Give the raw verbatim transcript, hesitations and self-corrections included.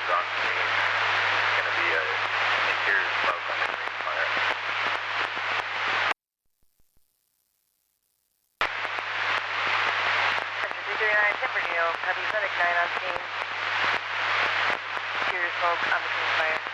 is on scene. It's going to be a interior smoke on the green fire. three thirty-nine Timberdale, copy Medic nine on scene. Interior smoke on the green fire.